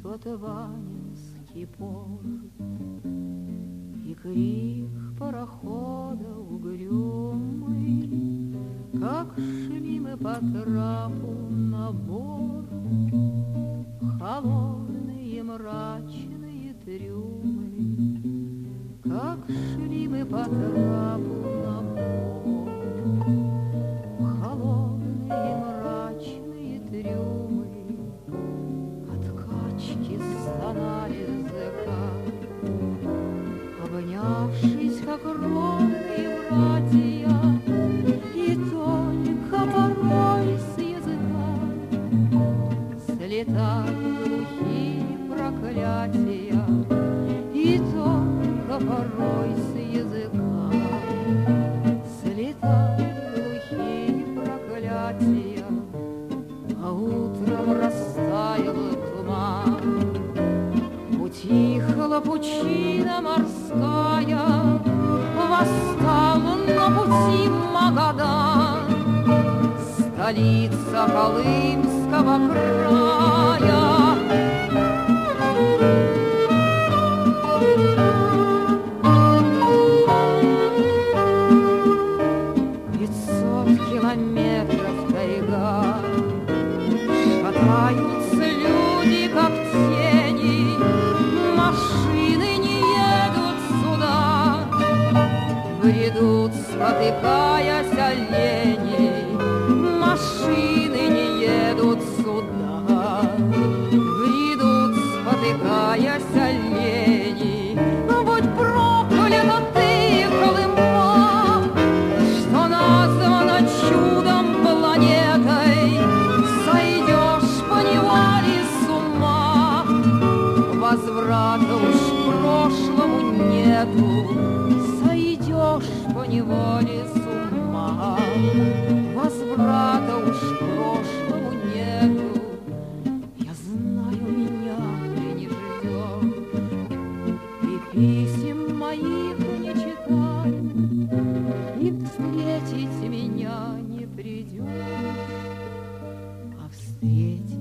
тот Ванинский порт, и крик парохода угрюмый, как шли мы по трапу на борт, холодные мрачные трюмы, как шли мы по трапу на борт, холодные мрачные трюмы, от качки стонали языка, обнявшись, как ровные братья, и только порой с языка слетали глухие проклятия, и только порой с языка слетали глухие проклятия, а утром растаял туман, утихла пучина морская, восстал на пути Магадан, столица Колымского края. 500 километров тайга, шатаются люди, как тени, машины не едут сюда, бредут, спотыкаясь олени, машины не едут сюда, бредут, спотыкаясь олени. Будь проклята ты, Колыма, что названа чудом планетой, сойдешь поневоле с ума, возврата уж к прошлому нету, сойдешь поневоле с ума, возврата уж к прошлому нету. Я знаю, меня ты не ждешь, и писем моих не читай, и встретить меня не придешь, а встретить